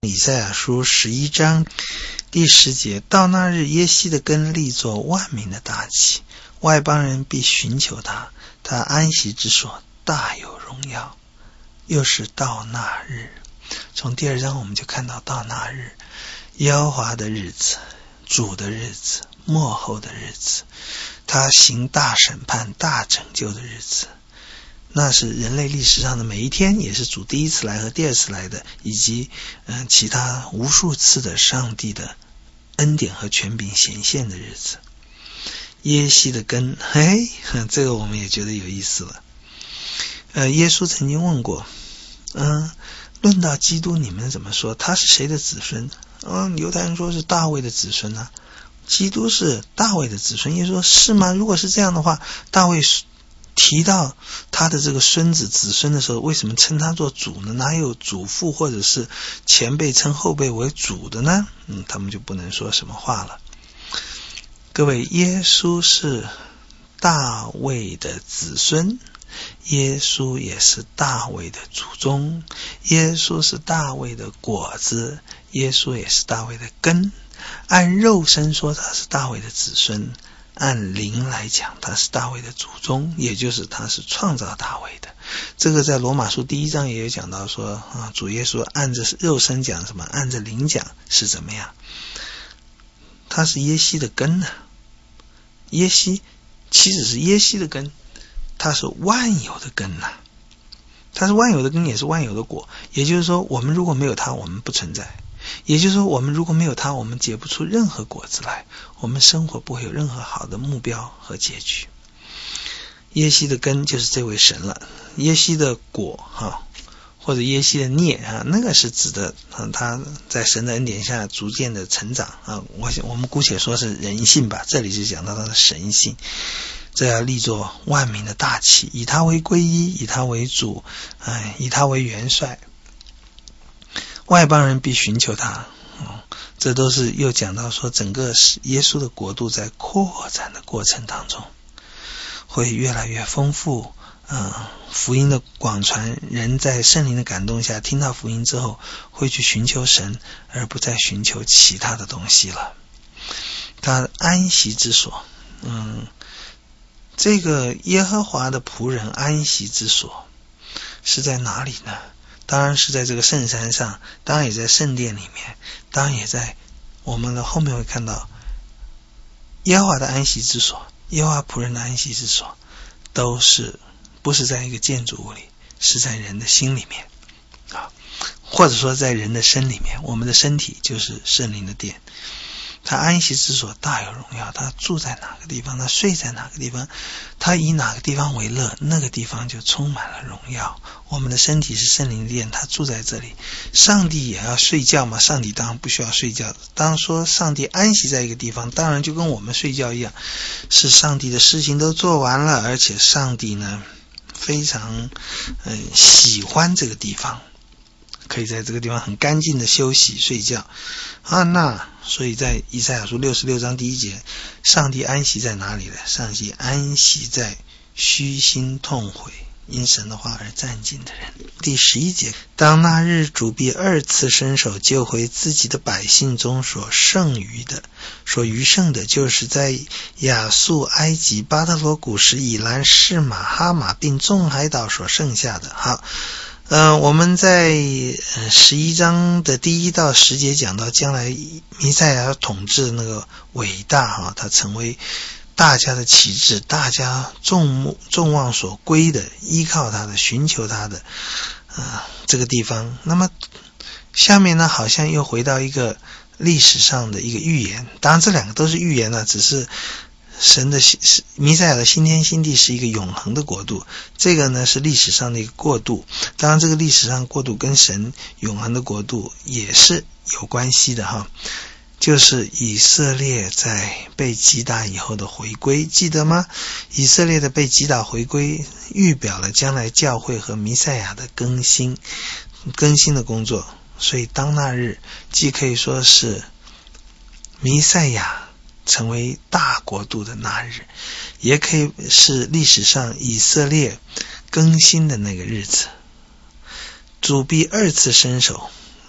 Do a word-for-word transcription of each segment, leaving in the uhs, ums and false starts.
以赛亚书十一章第十节，到那日，耶西的根立作万民的大旗，外邦人必寻求他，他安息之所大有荣耀。又是到那日，从第二章我们就看到到那日，耶和华的日子，主的日子，末后的日子，他行大审判大拯救的日子，那是人类历史上的每一天，也是主第一次来和第二次来的，以及、呃、其他无数次的上帝的恩典和权柄显现的日子。耶西的根，嘿，这个我们也觉得有意思了。呃，耶稣曾经问过，嗯，论到基督你们怎么说？他是谁的子孙？嗯，犹太人说是大卫的子孙啊。基督是大卫的子孙，耶稣说是吗？如果是这样的话，大卫提到他的这个孙子子孙的时候，为什么称他做主呢？哪有祖父或者是前辈称后辈为主的呢？嗯，他们就不能说什么话了。各位，耶稣是大卫的子孙，耶稣也是大卫的祖宗，耶稣是大卫的果子，耶稣也是大卫的根。按肉身说他是大卫的子孙，按灵来讲他是大卫的祖宗，也就是他是创造大卫的。这个在罗马书第一章也有讲到说、啊、主耶稣按着肉身讲什么，按着灵讲是怎么样。他是耶西的根呢、啊，耶西岂止是耶西的根，他是万有的根呐、啊，他是万有的根，也是万有的果。也就是说，我们如果没有他，我们不存在。也就是说，我们如果没有他，我们结不出任何果子来，我们生活不会有任何好的目标和结局。耶西的根就是这位神了，耶西的果哈，或者耶西的孽啊，那个是指的、啊、他在神的恩典下逐渐的成长啊。我我们姑且说是人性吧，这里就讲到他的神性。这要立作万民的大旗，以他为归依，以他为主，哎，以他为元帅。外邦人必寻求他、嗯、这都是又讲到说整个耶稣的国度在扩展的过程当中会越来越丰富、嗯、福音的广传，人在圣灵的感动下听到福音之后会去寻求神，而不再寻求其他的东西了。他安息之所，嗯，这个耶和华的仆人安息之所是在哪里呢？当然是在这个圣山上，当然也在圣殿里面，当然也在我们的后面会看到耶和华的安息之所，耶和华仆人的安息之所，都是不是在一个建筑物里，是在人的心里面啊，或者说在人的身里面。我们的身体就是圣灵的殿。他安息之所大有荣耀，他住在哪个地方，他睡在哪个地方，他以哪个地方为乐，那个地方就充满了荣耀。我们的身体是圣灵的殿，他住在这里。上帝也要睡觉嘛？上帝当然不需要睡觉。当说上帝安息在一个地方，当然就跟我们睡觉一样，是上帝的事情都做完了，而且上帝呢非常、呃、喜欢这个地方，可以在这个地方很干净的休息睡觉啊。那所以在以赛亚书六十六章第一节，上帝安息在哪里呢？上帝安息在虚心痛悔因神的话而战兢的人。第十一节，当那日，主必二次伸手救回自己的百姓中所剩余的，所余剩的就是在亚述、埃及、巴特罗古什、以兰、示马、哈马并众海岛所剩下的。好，呃，我们在十一章的第一到十节讲到将来弥赛亚统治那个伟大哈，他成为大家的旗帜，大家众众望所归的，依靠他的，寻求他的、呃、这个地方。那么下面呢，好像又回到一个历史上的一个预言，当然这两个都是预言呢，只是神的弥赛亚的新天新地是一个永恒的国度，这个呢是历史上的一个过渡。当然这个历史上过渡跟神永恒的国度也是有关系的哈，就是以色列在被击打以后的回归，记得吗？以色列的被击打回归预表了将来教会和弥赛亚的更新更新的工作。所以当那日既可以说是弥赛亚成为大国度的那日，也可以是历史上以色列更新的那个日子。主必二次伸手，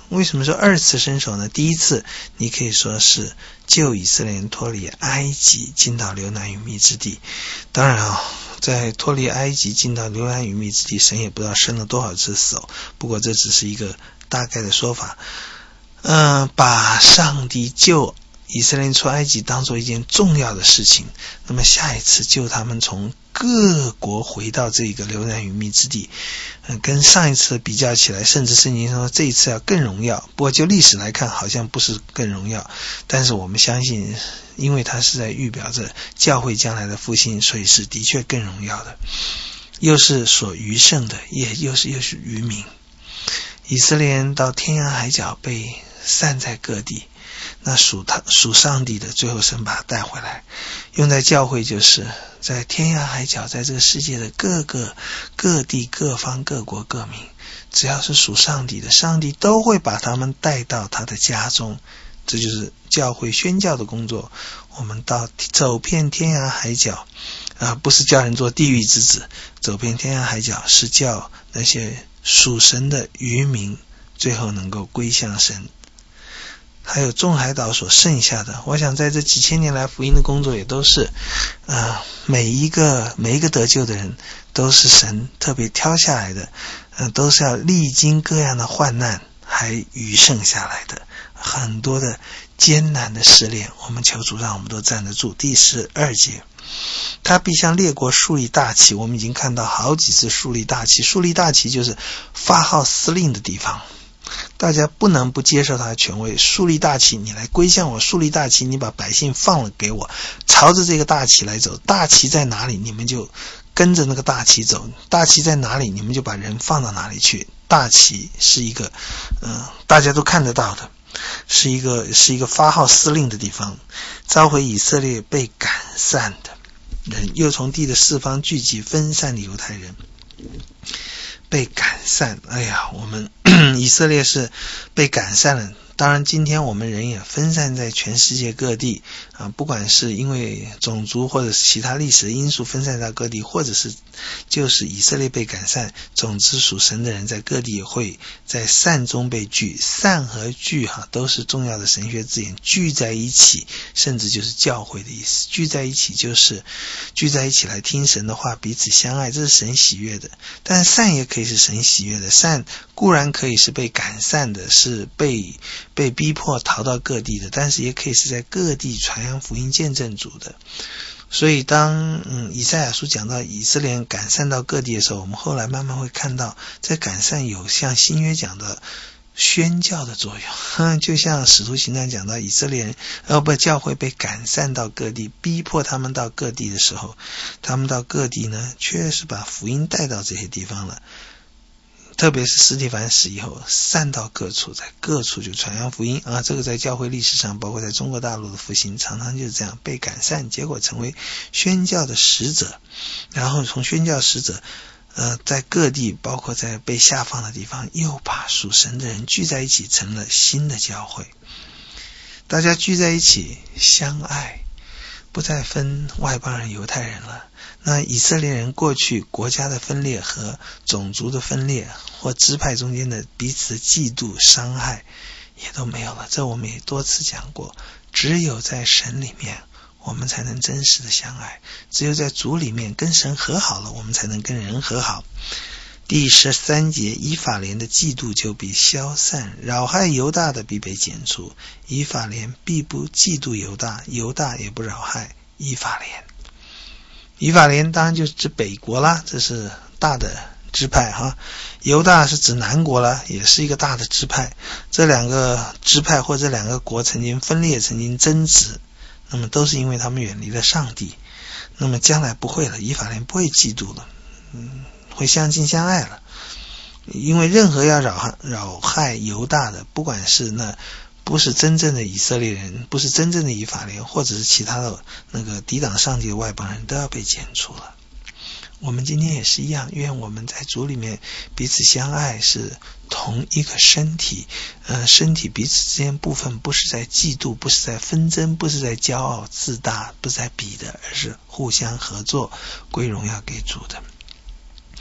为什么说二次伸手呢？第一次你可以说是救以色列人脱离埃及进到流奶与蜜之地，当然啊、哦，在脱离埃及进到流奶与蜜之地，神也不知道伸了多少次手，不过这只是一个大概的说法。嗯、呃，把上帝救以色列人出埃及当做一件重要的事情，那么下一次救他们从各国回到这个流奶与蜜之地，嗯，跟上一次比较起来，甚至圣经说这一次要更荣耀，不过就历史来看好像不是更荣耀，但是我们相信因为它是在预表着教会将来的复兴，所以是的确更荣耀的，又是所余剩的，也又是又是余民。以色列人到天涯海角被散在各地，那属他属上帝的最后神把他带回来，用在教会就是在天涯海角，在这个世界的各个各地各方各国各民，只要是属上帝的，上帝都会把他们带到他的家中，这就是教会宣教的工作。我们到走遍天涯海角啊，不是叫人做地狱之子，走遍天涯海角是叫那些属神的余民最后能够归向神。还有众海岛所剩下的，我想在这几千年来福音的工作也都是呃，每一个每一个得救的人都是神特别挑下来的，呃，都是要历经各样的患难还余剩下来的，很多的艰难的试炼，我们求主让我们都站得住。第十二节，他必向列国树立大旗，我们已经看到好几次树立大旗，树立大旗就是发号司令的地方，大家不能不接受他的权威，树立大旗，你来归向我，树立大旗，你把百姓放了给我，朝着这个大旗来走，大旗在哪里你们就跟着那个大旗走，大旗在哪里你们就把人放到哪里去。大旗是一个呃，大家都看得到的，是一个是一个发号司令的地方，召回以色列被赶散的人，又从地的四方聚集分散的犹太人被赶散。哎呀，我们以色列是被赶散了，当然今天我们人也分散在全世界各地啊，不管是因为种族或者是其他历史的因素分散到各地，或者是就是以色列被赶散，总之属神的人在各地也会在散中被聚。散和聚哈、啊、都是重要的神学字眼，聚在一起甚至就是教会的意思，聚在一起就是聚在一起来听神的话，彼此相爱，这是神喜悦的。但散也可以是神喜悦的，散固然可以是被赶散的，是被被逼迫逃到各地的，但是也可以是在各地传扬福音见证主的。所以当嗯以赛亚书讲到以色列人赶散到各地的时候，我们后来慢慢会看到在赶散有像新约讲的宣教的作用，就像使徒行传讲到以色列人呃不教会被赶散到各地，逼迫他们到各地的时候，他们到各地呢确实把福音带到这些地方了，特别是司提反死以后散到各处，在各处就传扬福音啊！这个在教会历史上，包括在中国大陆的复兴，常常就是这样被赶散，结果成为宣教的使者，然后从宣教使者呃，在各地，包括在被下放的地方，又把属神的人聚在一起，成了新的教会。大家聚在一起相爱，不再分外邦人犹太人了。那以色列人过去国家的分裂和种族的分裂或支派中间的彼此的嫉妒伤害也都没有了，这我们也多次讲过。只有在神里面我们才能真实的相爱，只有在主里面跟神和好了，我们才能跟人和好。第十三节，以法莲的嫉妒就必消散，扰害犹大的必被剪除。以法莲必不嫉妒犹大，犹大也不扰害以法莲。以法莲当然就是指北国啦，这是大的支派哈。犹大是指南国啦，也是一个大的支派。这两个支派或者两个国曾经分裂，曾经争执，那么都是因为他们远离了上帝。那么将来不会了，以法莲不会嫉妒了，嗯，会相亲相爱了。因为任何要扰害扰害犹大的，不管是那不是真正的以色列人，不是真正的以法莲，或者是其他的那个抵挡上帝的外邦人，都要被剪除了。我们今天也是一样，愿我们在主里面彼此相爱，是同一个身体，呃，身体彼此之间部分不是在嫉妒，不是在纷争，不是在骄傲自大，不是在比的，而是互相合作，归荣耀给主的。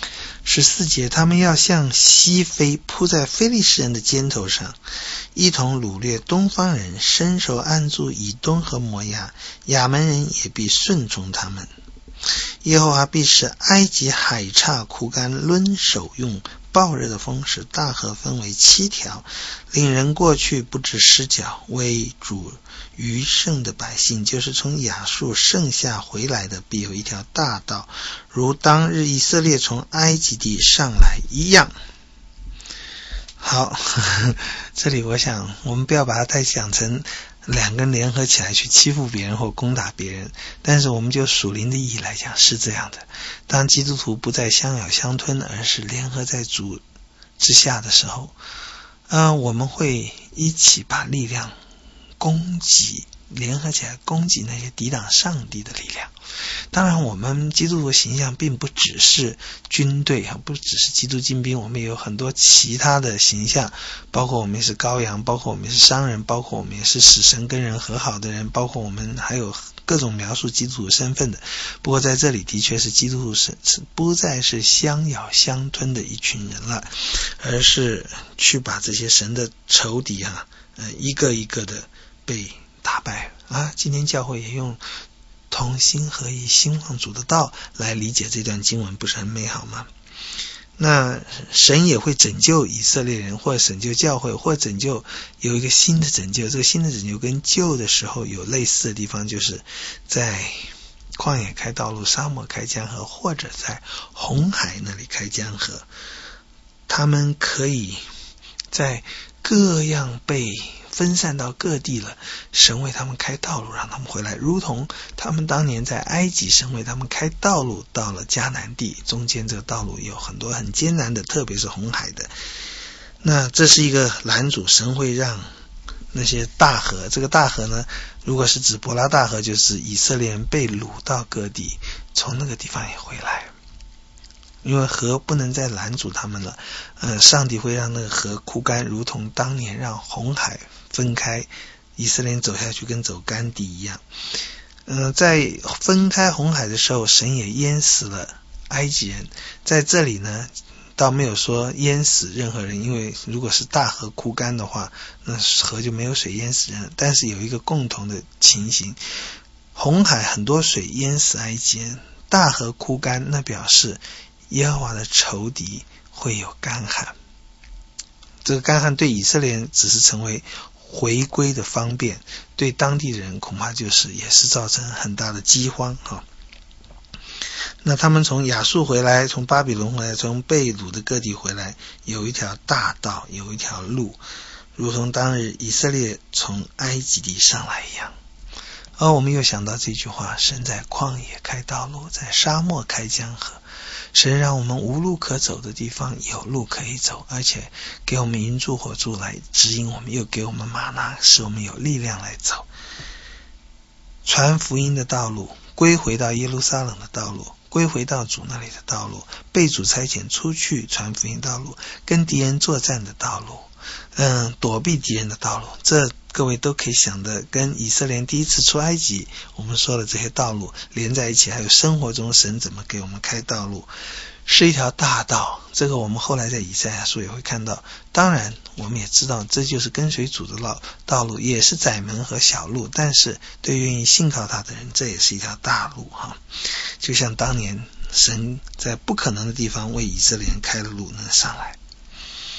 十四节，他们要向西飞，扑在非利士人的肩头上，一同掳掠东方人，伸手按住以东和摩押，亚门人也必顺从他们。耶和华必使埃及海岔枯干，抡手用暴热的风使大河分为七条，领人过去不知失脚。为主余剩的百姓，就是从亚述剩下回来的，必有一条大道，如当日以色列从埃及地上来一样。好，呵呵，这里我想我们不要把它太想成两个人联合起来去欺负别人或攻打别人，但是我们就属灵的意义来讲是这样的。当基督徒不再相咬相吞，而是联合在主之下的时候，呃，我们会一起把力量攻击，联合起来攻击那些抵挡上帝的力量。当然我们基督徒形象并不只是军队，不只是基督精兵，我们也有很多其他的形象，包括我们是羔羊，包括我们是商人，包括我们也是使神跟人和好的人，包括我们还有各种描述基督徒身份的。不过在这里的确是基督徒是不再是相咬相吞的一群人了，而是去把这些神的仇敌啊，呃，一个一个的被打败啊。今天教会也用同心合意兴旺主的道来理解这段经文，不是很美好吗？那神也会拯救以色列人，或者拯救教会，或者拯救有一个新的拯救。这个新的拯救跟旧的时候有类似的地方，就是在旷野开道路，沙漠开江河，或者在红海那里开江河。他们可以在各样被分散到各地了，神为他们开道路让他们回来，如同他们当年在埃及，神为他们开道路到了迦南地，中间这个道路有很多很艰难的，特别是红海的。那这是一个拦阻，神会让那些大河，这个大河呢，如果是指伯拉大河，就是以色列人被掳到各地，从那个地方也回来，因为河不能再拦阻他们了。呃，上帝会让那个河枯干，如同当年让红海分开，以色列人走下去跟走干地一样。呃，在分开红海的时候，神也淹死了埃及人。在这里呢，倒没有说淹死任何人，因为如果是大河枯干的话，那河就没有水淹死人。但是有一个共同的情形，红海很多水淹死埃及人，大河枯干，那表示耶和华的仇敌会有干旱。这个干旱对以色列人只是成为回归的方便，对当地人恐怕就是也是造成很大的饥荒啊。那他们从亚述回来，从巴比伦回来，从被掳的各地回来，有一条大道，有一条路，如同当日以色列从埃及地上来一样。而我们又想到这句话，神在旷野开道路，在沙漠开江河。神让我们无路可走的地方有路可以走，而且给我们云柱火柱来指引我们，又给我们玛纳，使我们有力量来走。传福音的道路，归回到耶路撒冷的道路，归回到主那里的道路，被主差遣出去传福音道路，跟敌人作战的道路，嗯，躲避敌人的道路，这各位都可以想的，跟以色列第一次出埃及我们说的这些道路连在一起，还有生活中神怎么给我们开道路，是一条大道。这个我们后来在以赛亚书也会看到。当然我们也知道这就是跟随主的道路，也是窄门和小路，但是对愿意信靠他的人，这也是一条大路哈。就像当年神在不可能的地方为以色列人开了路能上来。